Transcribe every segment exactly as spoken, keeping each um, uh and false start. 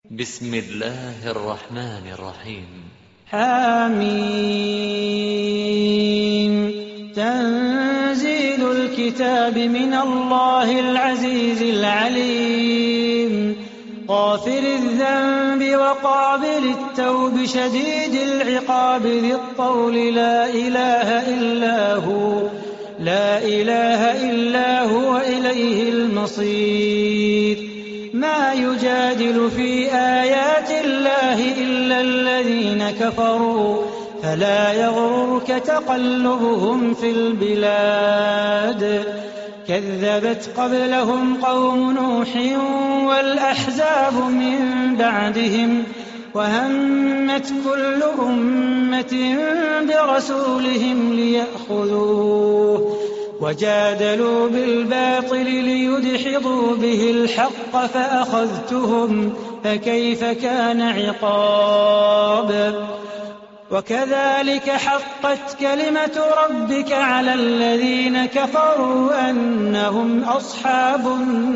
بسم الله الرحمن الرحيم. حميم. تنزيل الكتاب من الله العزيز العليم. غافر الذنب وقابل التوب شديد العقاب ذي الطول لا إله إلا هو لا إله إلا هو إليه المصير. ما يجادل في آيات الله إلا الذين كفروا فلا يغررك تقلبهم في البلاد. كذبت قبلهم قوم نوح والأحزاب من بعدهم وهمت كل أمة برسولهم ليأخذوه وجادلوا بالباطل ليدحضوا به الحق فأخذتهم فكيف كان عقاب. وكذلك حقت كلمة ربك على الذين كفروا أنهم أصحاب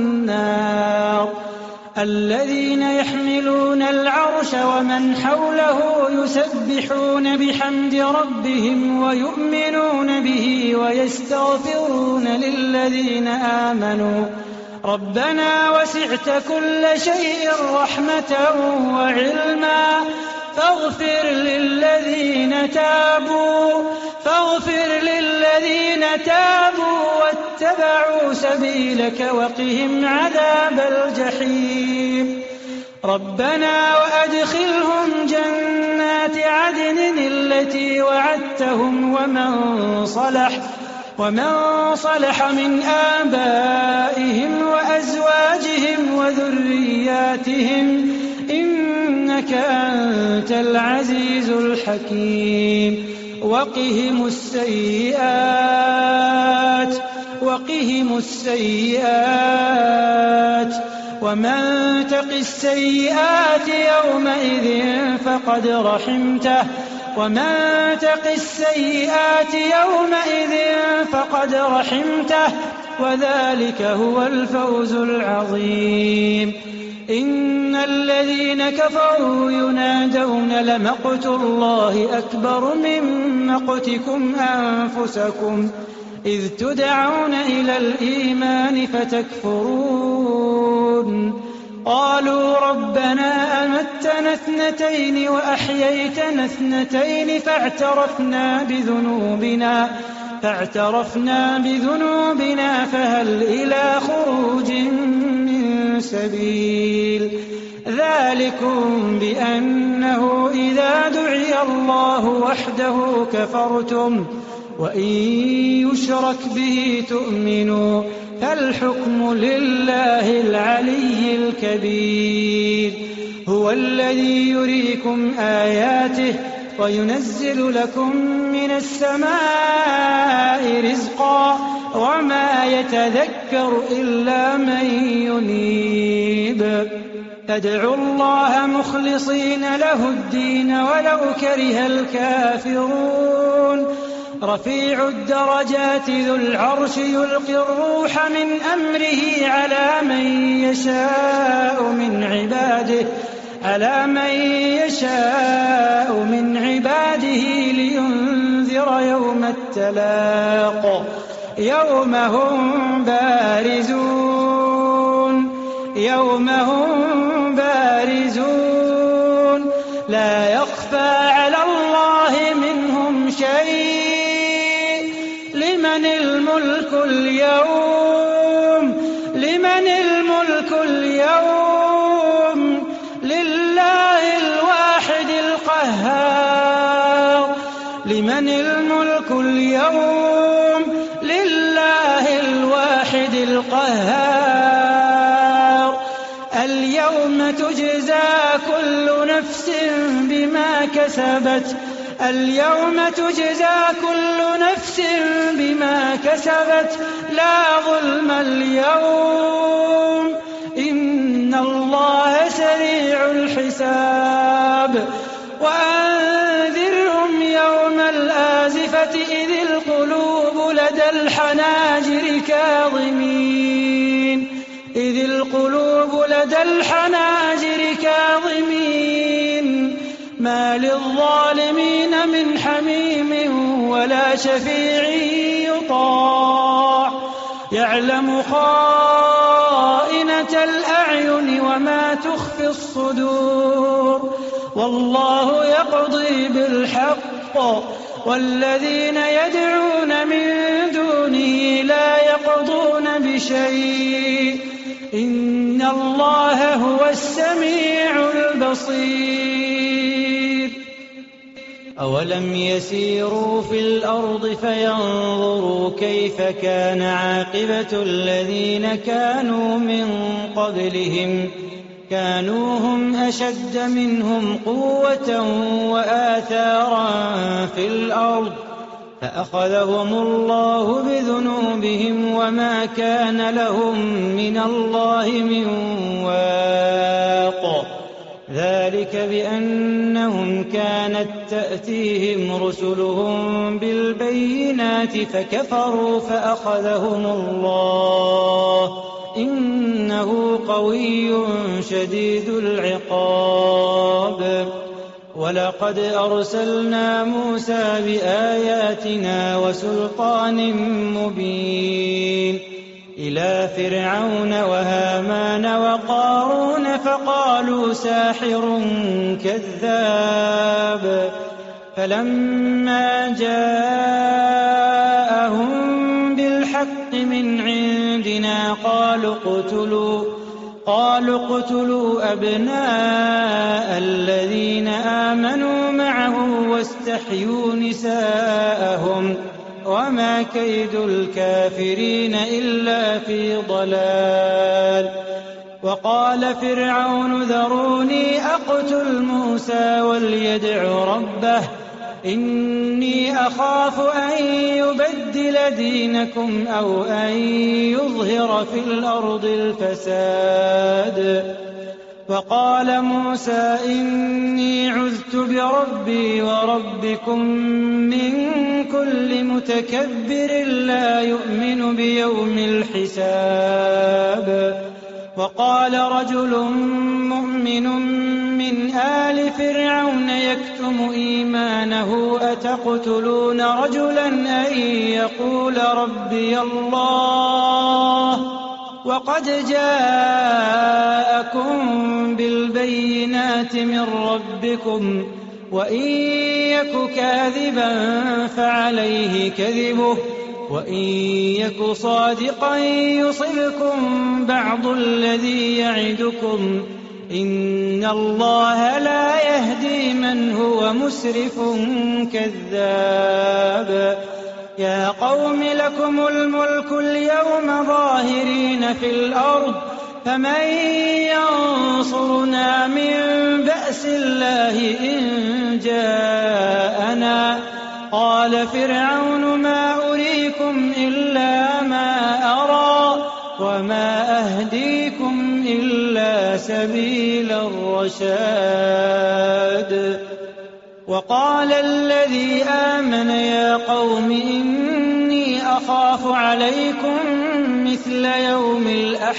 النار. الذين يحملون العرش ومن حوله يسبحون بحمد ربهم ويؤمنون به ويستغفرون للذين آمنوا ربنا وسعت كل شيء رحمة وعلما فاغفر للذين تابوا فاغفر للذين تابوا واتبعوا سبيلك وقهم عذاب الجحيم. ربنا وأدخلهم جنات عدن التي وعدتهم ومن صلح ومن صلح من آبائهم وأزواجهم وذرياتهم إنك أنت العزيز الحكيم. وقهم السيئات وقهم السيئات ومن تق السيئات يومئذ فقد رحمته ومن تق السيئات يومئذ فقد رحمته وذلك هو الفوز العظيم. إن الذين كفروا ينادون لمقت الله أكبر من مقتكم أنفسكم إذ تدعون إلى الإيمان فتكفرون. قالوا ربنا أمتنا اثنتين وأحييتنا اثنتين فاعترفنا بذنوبنا فاعترفنا بذنوبنا فهل إلى خروج من سبيل. ذلكم بأنه إذا دعي الله وحده كفرتم وإن يشرك به تؤمنوا فالحكم لله العلي الكبير. هو الذي يريكم آياته وينزل لكم من السماء رزقا وما يتذكر إلا من ينيب. فادعوا الله مخلصين له الدين ولو كره الكافرون. رفيع الدرجات ذو العرش يلقي الروح من أمره على من يشاء من عباده على من يشاء من عباده لينذر يوم التلاق يوم هم بارزون يوم هم بارزون لا يخفى على الله منهم شيء. لمن الملك اليوم لمن الملك اليوم لله الواحد القهار. لمن الملك اليوم لله الواحد القهار. اليوم تجزى كل نفس بما كسبت اليوم تجزى كل نفس بما كسبت لا ظلم اليوم إن الله سريع الحساب. وأنذرهم يوم الآزفة إذ القلوب لدى الحناجر كاظمين إذ القلوب لدى الحناجر كاظمين ما للظالمين من حميم ولا شفيع يطاع يعلم خائنة الأعين وما تخفي الصدور والله يقضي بالحق والذين يدعون من دونه لا يقضون بشيء إن الله هو السميع البصير. أولم يسيروا في الأرض فينظروا كيف كان عاقبة الذين كانوا من قبلهم كانوا هم أشد منهم قوة وآثارا في الأرض فأخذهم الله بذنوبهم وما كان لهم من الله من واق ذلك بأنهم كانت تأتيهم رسلهم بالبينات فكفروا فأخذهم الله إنه قوي شديد العقاب. ولقد أرسلنا موسى بآياتنا وسلطان مبين إلى فرعون وهامان وقارون فقالوا ساحر كذاب فلما جاءهم بالحق من عندنا قالوا اقتلوا قالوا اقتلوا أبناء الذين آمنوا معه واستحيوا نساءهم وما كيد الكافرين إلا في ضلال. وقال فرعون ذروني أقتل موسى وليدع ربه إني أخاف أن يبدل دينكم أو أن يظهر في الأرض الفساد. وقال موسى إني عذت بربي وربكم من كل متكبر لا يؤمن بيوم الحساب. وقال رجل مؤمن من آل فرعون يكتم إيمانه أتقتلون رجلا أن يقول ربي الله وقد جاءكم بالبينات من ربكم وإن يك كاذبا فعليه كذبه وإن يك صادقا يصبكم بعض الذي يعدكم إن الله لا يهدي من هو مسرف كذاب. يا قوم لكم الملك اليوم ظاهرين في الأرض فمن ينصرنا من بأس الله إن جاءنا. قال فرعون ما أريكم إلا ما أرى وما أهديكم إلا سبيل الرشاد. وقال الذي آمن يا قوم إني أخاف عليكم مثل يوم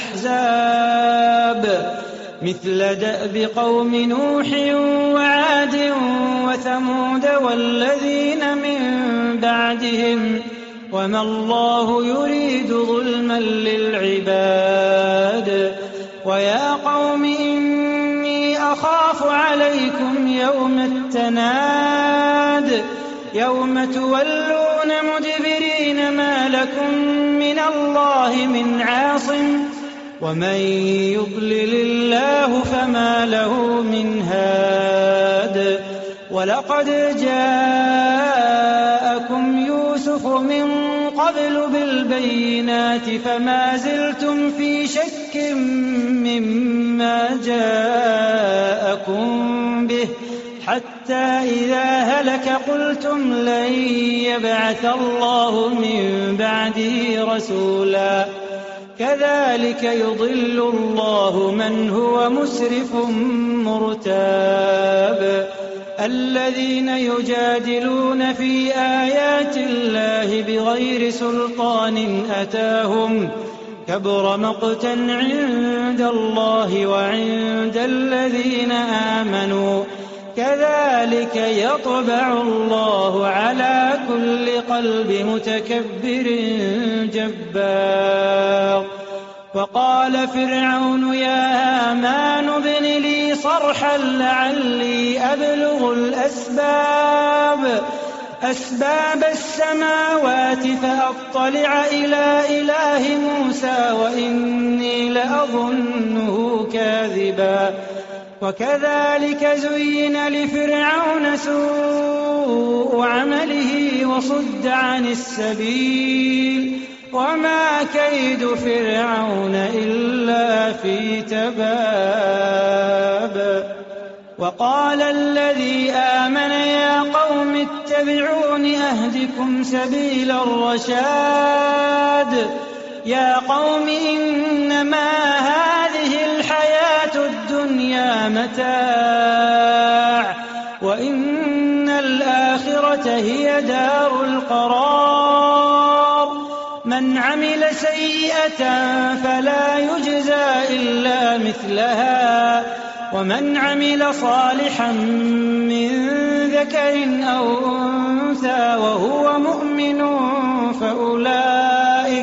الأحزاب مثل دأب قوم نوح وعاد وثمود والذين من بعدهم وما الله يريد ظلما للعباد. ويا قوم إني أخاف عليكم يوم التناد يوم تولون مدبرين ما لكم من الله من عاصم ومن يضلل الله فما له من هاد. ولقد جاءكم يوسف من قبل بالبينات فما زلتم في شك مما جاءكم به حتى إذا هلك قلتم لن يبعث الله من بعده رسولا كذلك يضل الله من هو مسرف مرتاب. الذين يجادلون في آيات الله بغير سلطان أتاهم كبر مقتا عند الله وعند الذين آمنوا كذلك يطبع الله على كل قلب متكبر جبار. وقال فرعون يا هامان ابن لي صرحا لعلي أبلغ الأسباب أسباب السماوات فأطلع إلى إله موسى وإني لأظنه كاذبا. وكذلك زين لفرعون سوء عمله وصد عن السبيل وما كيد فرعون إلا في تباب. وقال الذي آمن يا قوم اتبعون أهدكم سبيل الرشاد. يا قوم إنما هذه الحياة الدنيا متاع وإن الآخرة هي دار القرار. من عمل سيئة فلا يجزى إلا مثلها ومن عمل صالحا من ذكر أو أنثى وهو مؤمن فأولئك,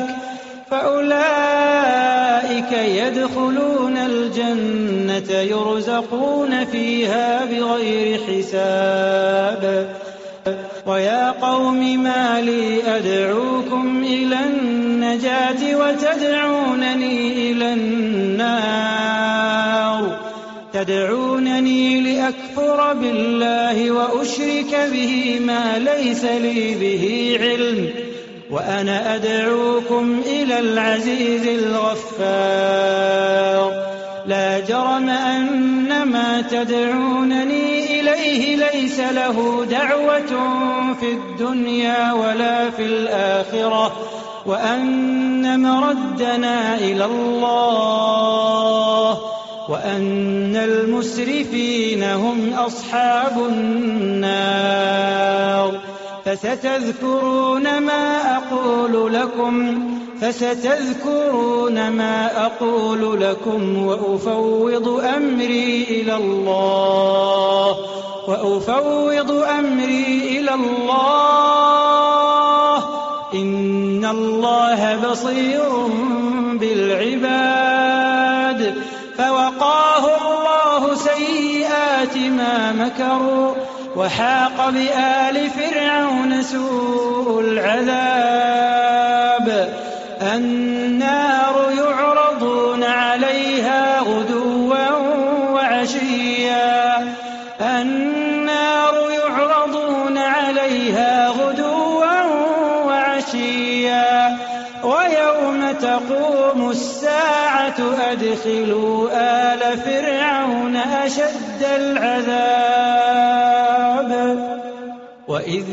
فأولئك يدخلون الجنة يرزقون فيها بغير حساب. ويا قوم ما لي أدعوكم إلى النجاة وتدعونني إلى النار تدعونني لأكفر بالله وأشرك به ما ليس لي به علم وأنا أدعوكم إلى العزيز الغفار. لا جرم أن ما تدعونني إليه ليس له دعوة في الدنيا ولا في الآخرة وأن مردنا إلى الله وأن المسرفين هم أصحاب النار. فستذكرون ما أقول لكم فستذكرون ما أقول لكم وأفوض أمري إلى الله وأفوض أمري إلى الله إن الله بصير بالعباد. فوقاه الله سيئات ما مكروا وحاق بآل فرعون سوء العذاب. النار يعرضون عليها غدوا وعشيا النار يعرضون عليها غدوا وعشيا ويوم تقوم الساعة أدخلوا آل فرعون أشد العذاب. وإذ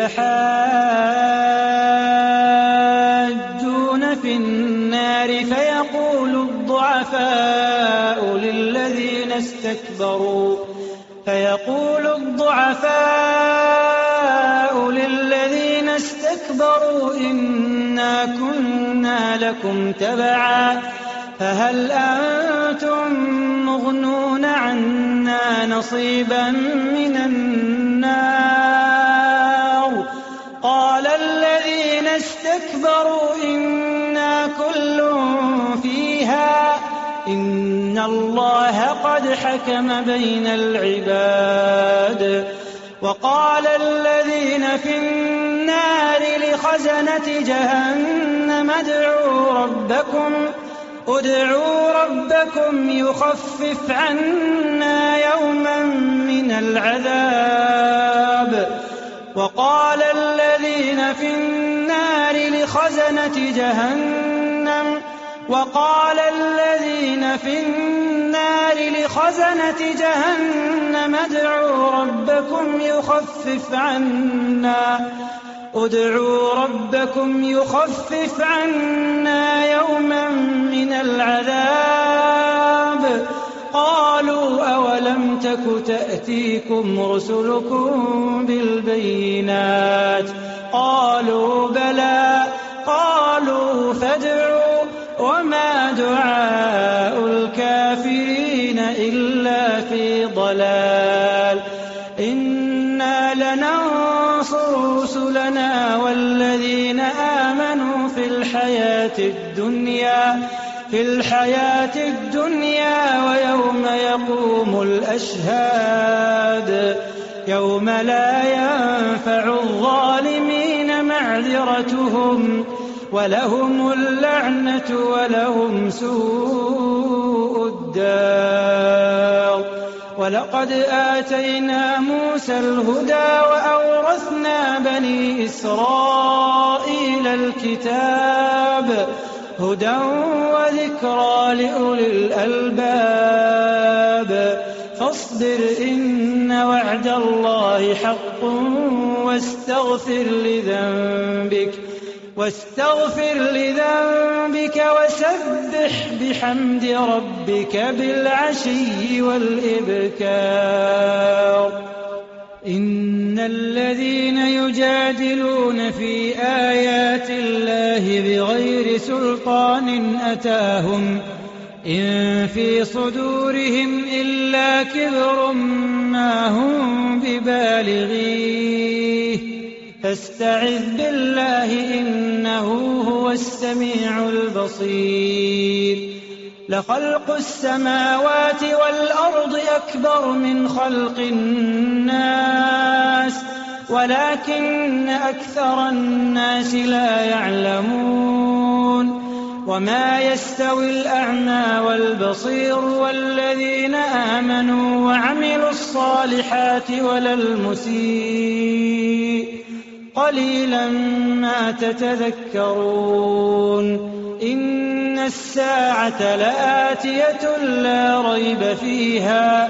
يتحاجون في النار فيقول الضعفاء للذين استكبروا فيقول الضعفاء للذين استكبروا إنا كنا لكم تبعا فهل أنتم مغنون عنا نصيبا من النار. قال الذين استكبروا إنا كل فيها إن الله قد حكم بين العباد. وقال الذين في النار لخزنة جهنم ادعوا ربكم ادعوا ربكم يخفف عنا يوما من العذاب. وقال الذين في النار لخزنة جهنم وقال الذين في النار لخزنة جهنم ادعوا ربكم يخفف عنا ادعوا ربكم يخفف عنا يوما من العذاب. قالوا أولم تك تأتيكم رسلكم بالبينات قالوا بلى قالوا فادعوا وما دعاء الكافرين إلا في ضلال. الجبال إنا لننصر رسلنا والذين آمنوا في الحياة الدنيا في الحياة الدنيا ويوم يقوم الأشهاد يوم لا ينفع الظالمين معذرتهم ولهم اللعنة ولهم سوء الدار. ولقد آتينا موسى الهدى وأورثنا بني إسرائيل الكتاب هدى وذكرى لأولي الألباب. فاصبر إن وعد الله حق واستغفر لذنبك واستغفر لذنبك وسبح بحمد ربك بالعشي والإبكار. إن الذين يجادلون في آيات الله بغير سلطان أتاهم إن في صدورهم إلا كبر ما هم ببالغيه فاستعذ بالله إنه هو السميع البصير. لخلق السماوات والأرض أكبر من خلق الناس ولكن أكثر الناس لا يعلمون. وما يستوي الأعمى والبصير والذين آمنوا وعملوا الصالحات ولا المسيء قليلا ما تتذكرون. إن الساعة لآتية لا ريب فيها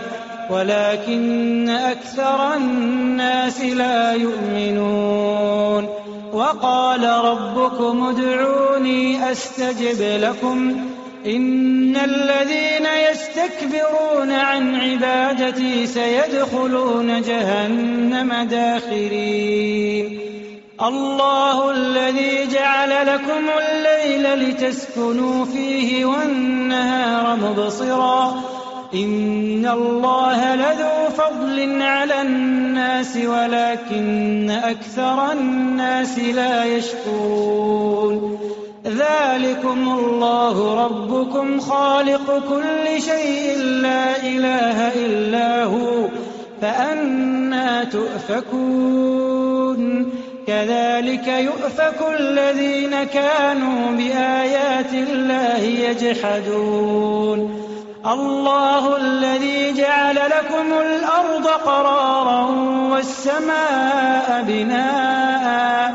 ولكن أكثر الناس لا يؤمنون. وقال ربكم ادعوني أستجب لكم إن الذين يستكبرون عن عبادتي سيدخلون جهنم داخرين. الله الذي جعل لكم الليل لتسكنوا فيه والنهار مبصرا إن الله لذو فضل على الناس ولكن أكثر الناس لا يشكرون. ذلكم الله ربكم خالق كل شيء لا إله إلا هو فأنى تؤفكون. كذلك يؤفك الذين كانوا بآيات الله يجحدون. الله الذي جعل لكم الأرض قرارا والسماء بناء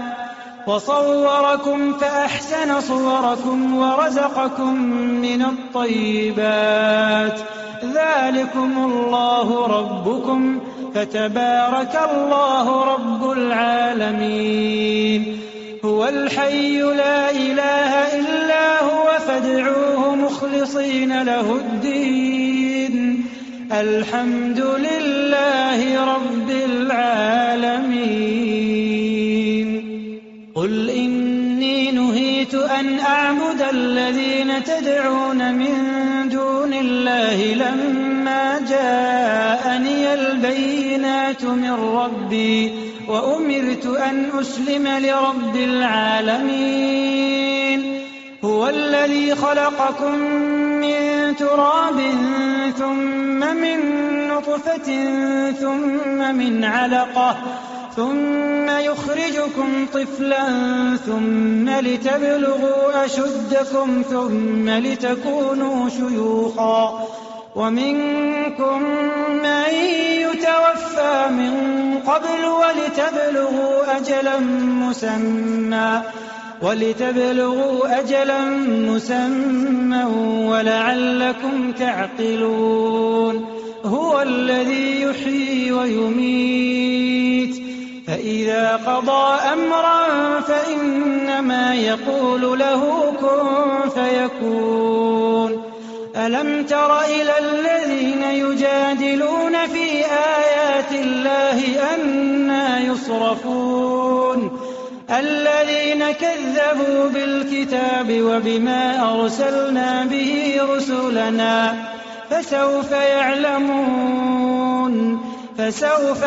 وصوركم فأحسن صوركم ورزقكم من الطيبات. ذلكم الله ربكم فتبارك الله رب العالمين. هو الحي لا إله إلا هو فادعوه مخلصين له الدين الحمد لله رب العالمين. قل إني نهيت أن أعبد الذين تدعون من دون الله لما جاءني البينات من ربي وأمرت أن أسلم لرب العالمين. هو الذي خلقكم من تراب ثم من نطفة ثم من علقة ثم يخرجكم طفلا ثم لتبلغوا أشدكم ثم لتكونوا شيوخا ومنكم من يتوفى من قبل ولتبلغوا أجلا مسمى ولتبلغوا أجلا مسمى ولعلكم تعقلون. هو الذي يحيي ويميت فإذا قضى أمرا فإنما يقول له كن فيكون. ألم تر إلى الذين يجادلون في آيات الله أنى يصرفون الذين كذبوا بالكتاب وبما أرسلنا به رسلنا فسوف يعلمون. فسوف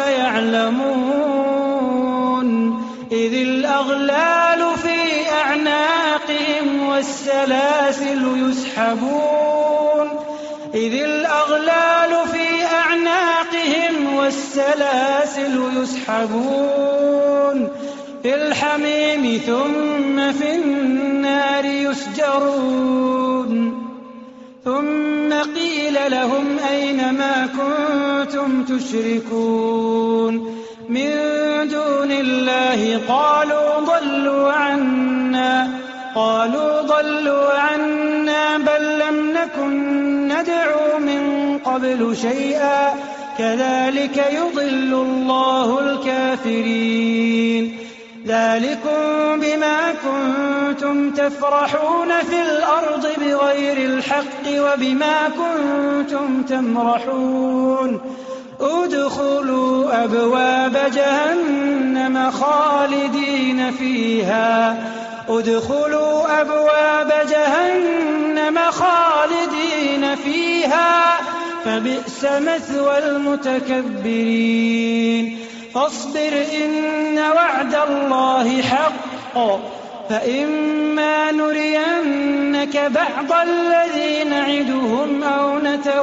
يعلمون. إذ الأغلال في أعناقهم والسلاسل يسحبون إذ الأغلال في أعناقهم والسلاسل يسحبون في الحميم ثم في النار يسجرون. ثم قيل لهم أين ما كنتم تشركون من دون الله قالوا ضلوا عنا قالوا ضلوا عنا بل لم نكن ندعو من قبل شيئا كذلك يضل الله الكافرين. ذلكم بما كنتم تفرحون في الأرض بغير الحق وبما كنتم تمرحون. ادخلوا أبواب جهنم خالدين فيها ادخلوا أبواب جهنم خالدين فيها فبئس مثوى المتكبرين. فاصبر إن وعد الله حق فإما نرينك بعض الذي نعدهم أو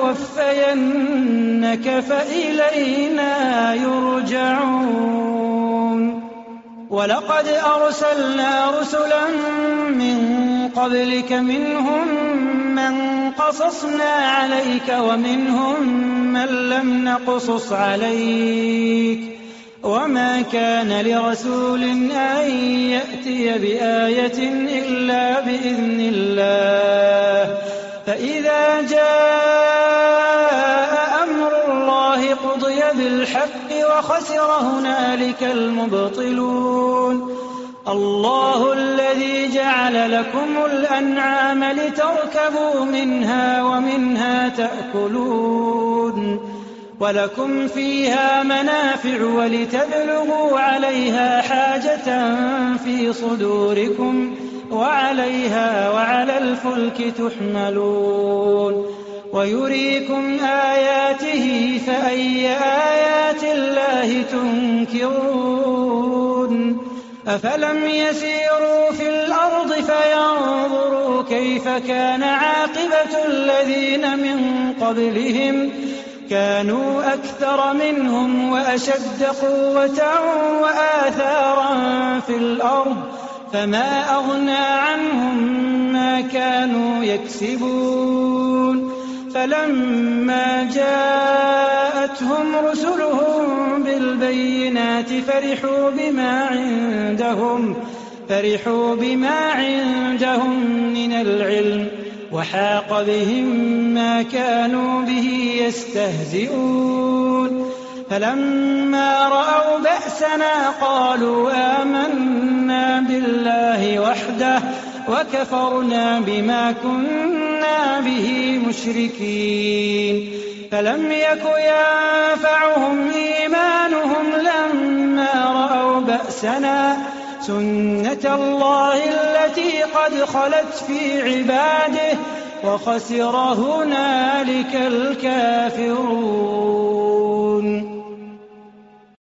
نتوفينك فإلينا يرجعون. ولقد أرسلنا رسلا من قبلك منهم من قصصنا عليك ومنهم من لم نقصص عليك وما كان لرسول أن يأتي بآية إلا بإذن الله. فإذا جاء أمر الله قضي بالحق وخسر هنالك المبطلون. الله الذي جعل لكم الأنعام لتركبوا منها ومنها تأكلون ولكم فيها منافع ولتبلغوا عليها حاجة في صدوركم وعليها وعلى الفلك تحملون. ويريكم آياته فأي آيات الله تنكرون. أفلم يسيروا في الأرض فينظروا كيف كان عاقبة الذين من قبلهم كانوا أكثر منهم وأشد قوة وآثارا في الأرض فما أغنى عنهم ما كانوا يكسبون. فلما جاءتهم رسلهم بالبينات فرحوا بما عندهم فرحوا بما عندهم من العلم وحاق بهم ما كانوا به يستهزئون. فلما رأوا بأسنا قالوا آمنا بالله وحده وكفرنا بما كنا به مشركين. فلم يك ينفعهم إيمانهم لما رأوا بأسنا سنة الله التي قد خلت في عباده وخسر هنالك الكافرون.